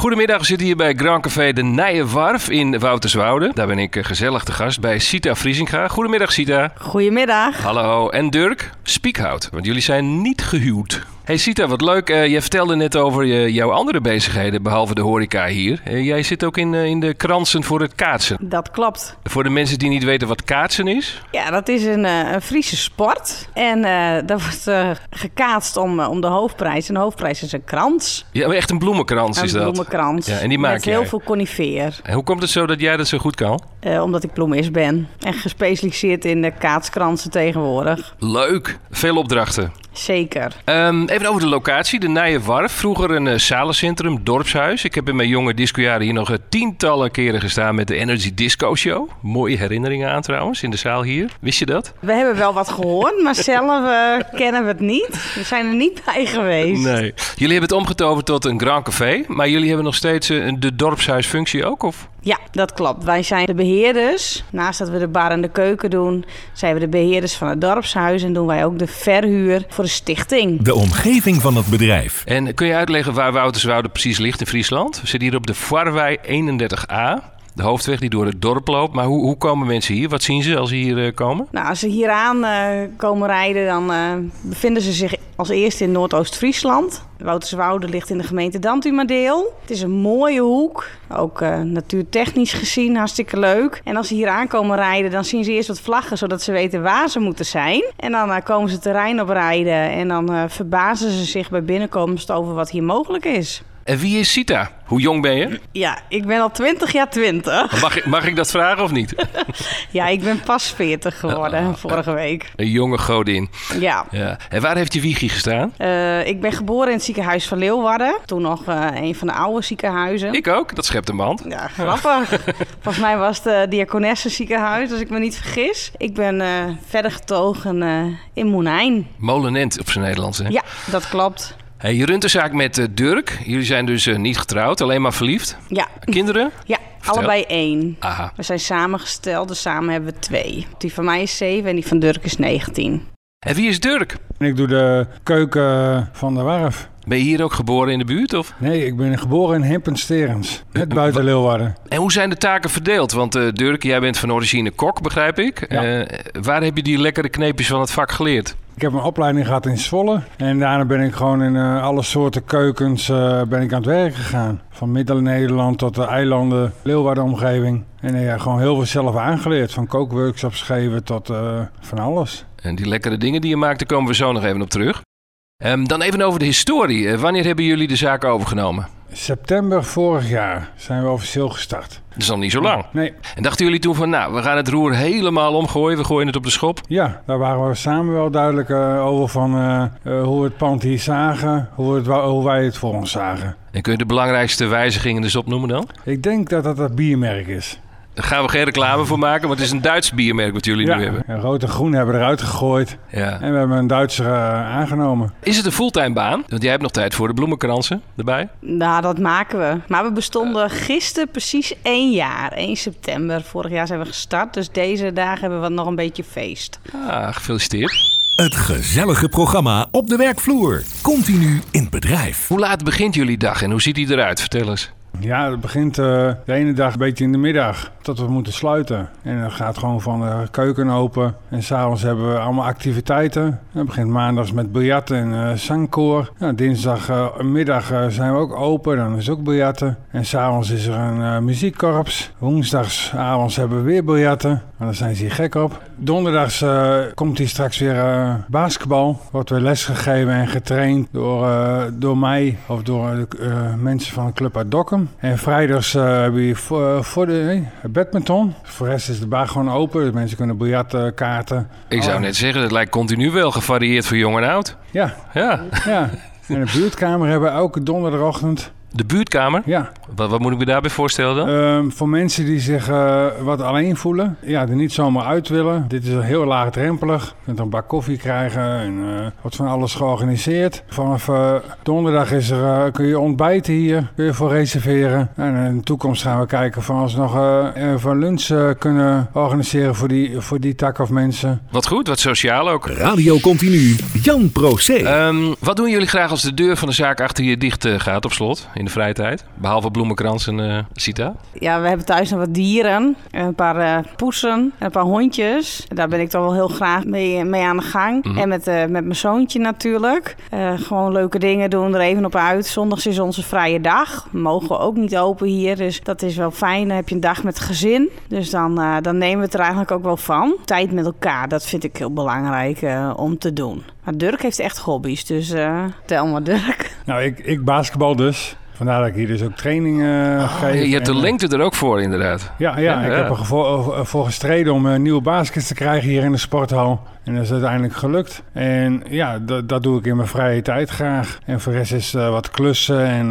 Goedemiddag, we zitten hier bij Grand Café de Nijenwarf in Wouterswoude. Daar ben ik gezellig te gast bij Sita Vriesinga. Goedemiddag, Sita. Goedemiddag. Hallo. En Dirk Spiekhout, want jullie zijn niet gehuwd. Hey Sita, wat leuk. Jij vertelde net over jouw andere bezigheden, behalve de horeca hier. Jij zit ook in de kransen voor het kaatsen. Dat klopt. Voor de mensen die niet weten wat kaatsen is? Ja, dat is een Friese sport. En daar wordt gekaatst om de hoofdprijs. En de hoofdprijs is een krans. Ja, maar echt een bloemenkrans is dat? Een bloemenkrans. Ja, en die maak met jij? heel veel conifeer. En hoe komt het zo dat jij dat zo goed kan? Omdat ik bloemist ben. En gespecialiseerd in de kaatskransen tegenwoordig. Leuk. Veel opdrachten. Zeker. Even over de locatie, de Nijenwarf. Vroeger een zalencentrum, dorpshuis. Ik heb in mijn jonge discojaren hier nog tientallen keren gestaan met de Energy Disco Show. Mooie herinneringen aan trouwens, in de zaal hier. Wist je dat? We hebben wel wat gehoord, maar zelf kennen we het niet. We zijn er niet bij geweest. Nee. Jullie hebben het omgetoverd tot een Grand Café, maar jullie hebben nog steeds de dorpshuisfunctie ook, of? Ja, dat klopt. Wij zijn de beheerders. Naast dat we de bar en de keuken doen, zijn we de beheerders van het dorpshuis en doen wij ook de verhuur voor de stichting. De omgeving van het bedrijf. En kun je uitleggen waar Wouterswoude precies ligt in Friesland? We zitten hier op de Varwei 31A. De hoofdweg die door het dorp loopt. Maar hoe komen mensen hier? Wat zien ze als ze hier komen? Nou, als ze hier aan komen rijden, dan bevinden ze zich als eerste in Noordoost-Friesland. Wouterswoude ligt in de gemeente Dantumadeel. Het is een mooie hoek. Ook natuurtechnisch gezien hartstikke leuk. En als ze hier aankomen rijden, dan zien ze eerst wat vlaggen, zodat ze weten waar ze moeten zijn. En dan komen ze het terrein oprijden en dan verbazen ze zich bij binnenkomst over wat hier mogelijk is. En wie is Sita? Hoe jong ben je? Ja, ik ben al 20 jaar 20. Mag ik dat vragen of niet? Ja, ik ben pas 40 geworden vorige week. Een jonge godin. Ja. En waar heeft je wiegje gestaan? Ik ben geboren in het ziekenhuis van Leeuwarden. Toen nog een van de oude ziekenhuizen. Ik ook, dat schept een band. Ja, grappig. Volgens mij was het Diakonessenziekenhuis, als ik me niet vergis. Ik ben verder getogen in Moenijn. Molenent op zijn Nederlands, hè? Ja, dat klopt. Hey, je runt een zaak met Dirk. Jullie zijn dus niet getrouwd, alleen maar verliefd. Ja. Kinderen? Ja, allebei 1. Aha. We zijn samengesteld, dus samen hebben we 2. Die van mij is 7 en die van Dirk is 19. En wie is Dirk? Ik doe de keuken van de Warf. Ben je hier ook geboren in de buurt? Of? Nee, ik ben geboren in Hempensterens, net buiten Leeuwarden. En hoe zijn de taken verdeeld? Want Dirk, jij bent van origine kok, begrijp ik. Ja. Waar heb je die lekkere kneepjes van het vak geleerd? Ik heb een opleiding gehad in Zwolle. En daarna ben ik gewoon in alle soorten keukens ben ik aan het werk gegaan. Van Middel-Nederland tot de eilanden, Leeuwarden-omgeving. En gewoon heel veel zelf aangeleerd. Van kookworkshops geven tot van alles. En die lekkere dingen die je maakt, daar komen we zo nog even op terug. Dan even over de historie. Wanneer hebben jullie de zaak overgenomen? September vorig jaar zijn we officieel gestart. Dat is nog niet zo lang. Nee. En dachten jullie toen van, we gaan het roer helemaal omgooien. We gooien het op de schop? Ja, daar waren we samen wel duidelijk over van hoe we het pand hier zagen. Hoe wij het voor ons zagen. En kun je de belangrijkste wijzigingen dus opnoemen dan? Ik denk dat dat het biermerk is. Daar gaan we geen reclame voor maken, want het is een Duits biermerk wat jullie nu hebben. Ja, rood en groen hebben we eruit gegooid. Ja. En we hebben een Duitser aangenomen. Is het een fulltime baan? Want jij hebt nog tijd voor de bloemenkransen erbij. Nou, dat maken we. Maar we bestonden gisteren precies 1 jaar. 1 september. Vorig jaar zijn we gestart. Dus deze dagen hebben we nog een beetje feest. Gefeliciteerd. Het gezellige programma op de werkvloer. Continu in bedrijf. Hoe laat begint jullie dag en hoe ziet die eruit? Vertel eens. Ja, het begint de ene dag een beetje in de middag, tot we moeten sluiten. En dan gaat gewoon van de keuken open. En s'avonds hebben we allemaal activiteiten. Dan begint maandags met biljarten en zangkoor. Nou, dinsdagmiddag zijn we ook open, dan is ook biljarten. En s'avonds is er een muziekkorps. Woensdagsavonds hebben we weer biljarten, maar daar zijn ze hier gek op. Donderdags komt hier straks weer basketbal. Wordt weer lesgegeven en getraind door mij of door mensen van de club uit Dokkum. En vrijdags hebben we voor de badminton. Voor de rest is de bar gewoon open. Dus mensen kunnen biljarten, kaarten. Ik zou net zeggen, het lijkt continu wel gevarieerd voor jong en oud. Ja. En de buurtkamer hebben we elke donderdagochtend. De buurtkamer? Ja. Wat moet ik me daarbij voorstellen dan? Voor mensen die zich wat alleen voelen. Ja, er niet zomaar uit willen. Dit is heel laagdrempelig. Je kunt een bak koffie krijgen en wordt van alles georganiseerd. Vanaf donderdag kun je ontbijten hier. Kun je voor reserveren. En in de toekomst gaan we kijken of we nog van lunch kunnen organiseren voor die tak of mensen. Wat goed, wat sociaal ook. Radio Continu, Jan Procé. Wat doen jullie graag als de deur van de zaak achter je dicht gaat op slot? In in de vrije tijd? Behalve bloemenkrans en Sita? Ja, we hebben thuis nog wat dieren. Een paar poesen en een paar hondjes. Daar ben ik toch wel heel graag mee aan de gang. Mm-hmm. En met mijn zoontje natuurlijk. Gewoon leuke dingen doen, er even op uit. Zondags is onze vrije dag. Mogen we ook niet open hier, dus dat is wel fijn. Dan heb je een dag met gezin. Dus dan nemen we het er eigenlijk ook wel van. Tijd met elkaar, dat vind ik heel belangrijk om te doen. Maar Dirk heeft echt hobby's, dus tel maar Dirk. Nou, ik basketbal dus. Vandaar dat ik hier dus ook training geef. Je hebt de lengte er ook voor, inderdaad. Ja. Ik heb ervoor gestreden om nieuwe baskets te krijgen hier in de sporthal. En dat is uiteindelijk gelukt. En ja, dat doe ik in mijn vrije tijd graag. En voor de rest is wat klussen en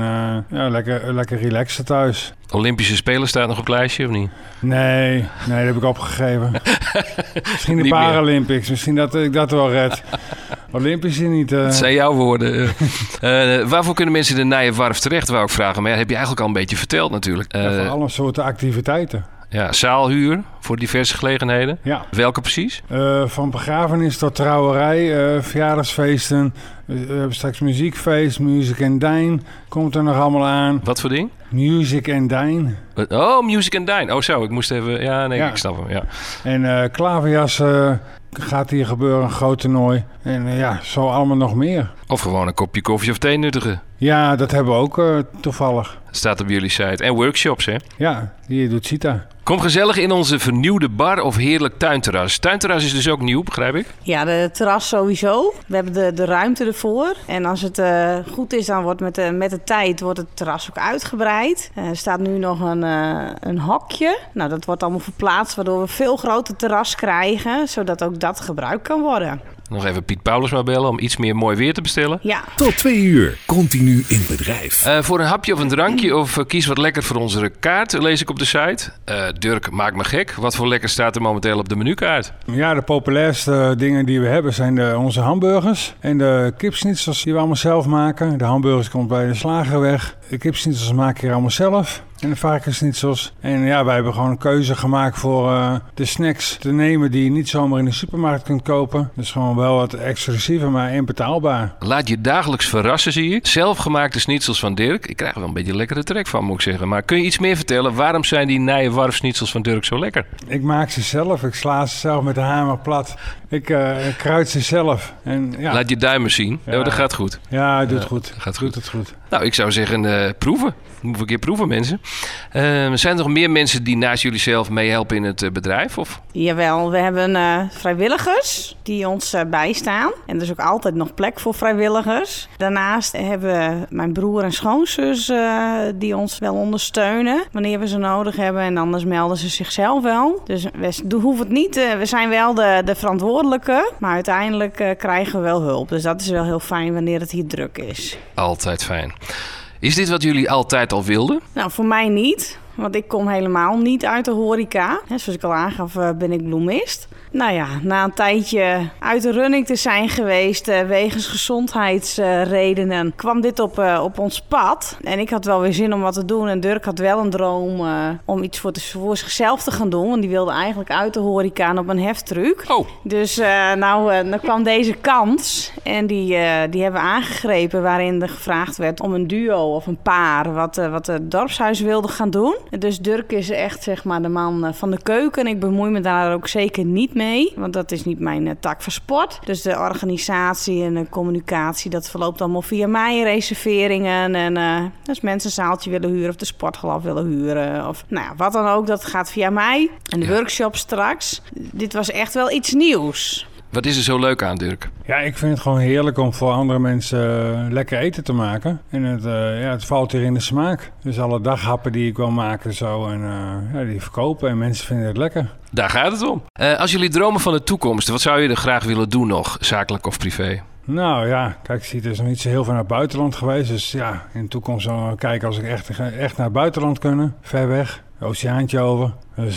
lekker relaxen thuis. Olympische Spelen staat nog op het lijstje, of niet? Nee, dat heb ik opgegeven. Misschien de Paralympics, misschien dat ik dat wel red. Olympische niet. Dat zijn jouw woorden. Waarvoor kunnen mensen de Nijenwarf terecht, wou ik vragen. Maar heb je eigenlijk al een beetje verteld natuurlijk. Voor alle soorten activiteiten. Ja, zaalhuur voor diverse gelegenheden. Ja. Welke precies? Van begrafenis tot trouwerij, verjaardagsfeesten. We hebben straks muziekfeest, Music and Dine. Komt er nog allemaal aan. Wat voor ding? Music and Dine. Oh, Music and Dine. Oh zo, ik moest even... Ja, nee, ik snap hem, ja. En klaverjassen gaat hier gebeuren, een groot toernooi. En zo allemaal nog meer. Of gewoon een kopje koffie of thee nuttigen. Ja, dat hebben we ook toevallig. Staat op jullie site. En workshops, hè? Ja, die doet Sita. Kom gezellig in onze vernieuwde bar of heerlijk tuinterras. Tuinterras is dus ook nieuw, begrijp ik? Ja, de terras sowieso. We hebben de ruimte ervoor. En als het goed is, dan wordt met de tijd wordt het terras ook uitgebreid. Er staat nu nog een hokje. Nou, dat wordt allemaal verplaatst, waardoor we veel groter terras krijgen. Zodat ook dat gebruikt kan worden. Nog even Piet Paulus maar bellen om iets meer mooi weer te bestellen. Ja. Tot 2 uur. Continu in bedrijf. Voor een hapje of een drankje of kies wat lekker voor onze kaart, lees ik op de site. Dirk, maak me gek. Wat voor lekker staat er momenteel op de menukaart? Ja, de populairste dingen die we hebben zijn onze hamburgers. En de kipschnitzels die we allemaal zelf maken. De hamburgers komt bij de slager weg. De kipschnitzels maken we hier allemaal zelf. En de varkensschnitzels. En ja, wij hebben gewoon een keuze gemaakt voor de snacks te nemen die je niet zomaar in de supermarkt kunt kopen. Dus gewoon wel wat exclusiever, maar inbetaalbaar. Laat je dagelijks verrassen, zie ik. Zelfgemaakte schnitzels van Dirk. Ik krijg er wel een beetje lekkere trek van, moet ik zeggen. Maar kun je iets meer vertellen? Waarom zijn die Nijenwarf schnitzels van Dirk zo lekker? Ik maak ze zelf. Ik sla ze zelf met de hamer plat. Ik kruid ze zelf. En, ja. Laat je duimen zien. Ja. Dat gaat goed. Ja, het doet goed. Gaat goed. Doet het goed. Nou, ik zou zeggen, proeven. Moet een keer proeven, mensen. Zijn er nog meer mensen die naast jullie zelf meehelpen in het bedrijf? Of? Jawel, we hebben vrijwilligers die ons bijstaan. En er is ook altijd nog plek voor vrijwilligers. Daarnaast hebben we mijn broer en schoonzus die ons wel ondersteunen wanneer we ze nodig hebben. En anders melden ze zichzelf wel. Dus we hoeven het niet. We zijn wel de verantwoordelijke. Maar uiteindelijk krijgen we wel hulp. Dus dat is wel heel fijn wanneer het hier druk is. Altijd fijn. Is dit wat jullie altijd al wilden? Nou, voor mij niet. Want ik kom helemaal niet uit de horeca. Zoals ik al aangaf, ben ik bloemist. Nou ja, na een tijdje uit de running te zijn geweest wegens gezondheidsredenen, kwam dit op ons pad. En ik had wel weer zin om wat te doen. En Dirk had wel een droom om iets voor zichzelf te gaan doen. Want die wilde eigenlijk uit de horeca en op een heftruck. Oh. Dus dan kwam deze kans. En die hebben we aangegrepen, waarin er gevraagd werd om een duo of een paar wat het dorpshuis wilde gaan doen. Dus Dirk is echt zeg maar de man van de keuken. Ik bemoei me daar ook zeker niet mee, want dat is niet mijn tak van sport. Dus de organisatie en de communicatie, dat verloopt allemaal via mij, reserveringen. En als mensen een zaaltje willen huren of de sporthal willen huren of nou ja, wat dan ook, dat gaat via mij. En de workshop straks. Dit was echt wel iets nieuws. Wat is er zo leuk aan, Dirk? Ja, ik vind het gewoon heerlijk om voor andere mensen lekker eten te maken. En het valt hier in de smaak. Dus alle daghappen die ik wil maken zo en die verkopen en mensen vinden het lekker. Daar gaat het om. Als jullie dromen van de toekomst, wat zou je er graag willen doen nog, zakelijk of privé? Nou ja, kijk, ik zie er is nog niet zo heel veel naar het buitenland geweest. Dus ja, in de toekomst zal ik kijken als ik echt naar het buitenland kunnen. Ver weg, oceaantje over. Dus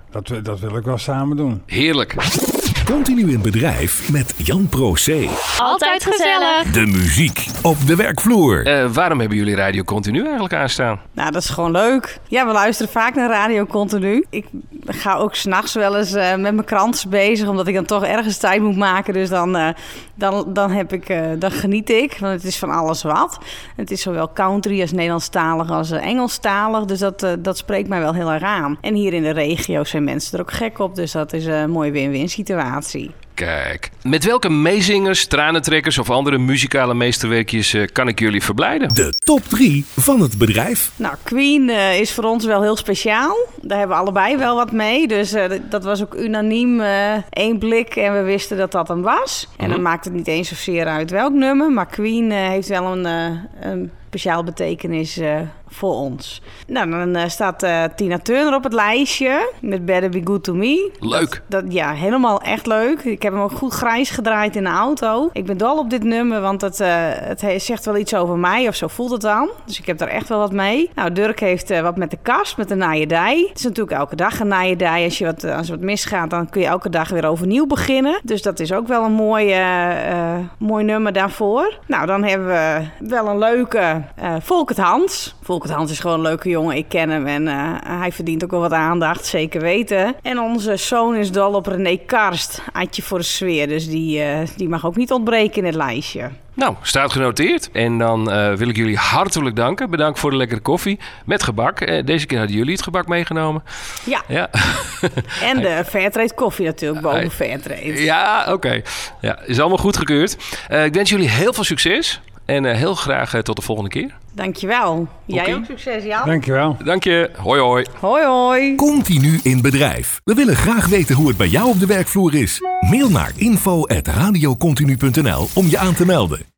dat wil ik wel samen doen. Heerlijk. Continu in bedrijf met Jan Pro C. Altijd gezellig. De muziek op de werkvloer. Waarom hebben jullie Radio Continu eigenlijk aanstaan? Nou, dat is gewoon leuk. Ja, we luisteren vaak naar Radio Continu. Ik ga ook 's nachts wel eens met mijn krant bezig, omdat ik dan toch ergens tijd moet maken. Dus dan geniet ik, want het is van alles wat. Het is zowel country als Nederlandstalig als Engelstalig. Dus dat spreekt mij wel heel erg aan. En hier in de regio zijn mensen er ook gek op. Dus dat is een mooie win-win situatie. Kijk, met welke meezingers, tranentrekkers of andere muzikale meesterwerkjes kan ik jullie verblijden? De top 3 van het bedrijf. Nou, Queen is voor ons wel heel speciaal. Daar hebben we allebei wel wat mee. Dus dat was ook unaniem 1 blik en we wisten dat dat hem was. En dan maakt het niet eens zozeer uit welk nummer. Maar Queen heeft wel een speciaal betekenis voor ons. Nou, dan staat Tina Turner op het lijstje met Better Be Good To Me. Leuk. Ja, helemaal echt leuk. Ik heb hem ook goed grijs gedraaid in de auto. Ik ben dol op dit nummer, want het zegt wel iets over mij, of zo voelt het dan. Dus ik heb daar echt wel wat mee. Nou, Dirk heeft wat met de kast, met de naaierij. Het is natuurlijk elke dag een naaierij. Als er wat misgaat, dan kun je elke dag weer overnieuw beginnen. Dus dat is ook wel een mooi nummer daarvoor. Nou, dan hebben we wel een leuke Volkert Hans. Volkert Hans is gewoon een leuke jongen. Ik ken hem en hij verdient ook wel wat aandacht, zeker weten. En onze zoon is dol op René Karst. Atje voor de sfeer, dus die mag ook niet ontbreken in het lijstje. Nou, staat genoteerd. En dan wil ik jullie hartelijk danken. Bedankt voor de lekkere koffie met gebak. Deze keer hadden jullie het gebak meegenomen. Ja. En de Fairtrade koffie natuurlijk, boven Fairtrade. Ja, oké. Ja, is allemaal goedgekeurd. Ik wens jullie heel veel succes. En heel graag tot de volgende keer. Dankjewel. Jij ook succes, Jan. Dankjewel. Dank je. Hoi, hoi. Hoi, hoi. Continu in bedrijf. We willen graag weten hoe het bij jou op de werkvloer is. Mail naar info@radiocontinu.nl om je aan te melden.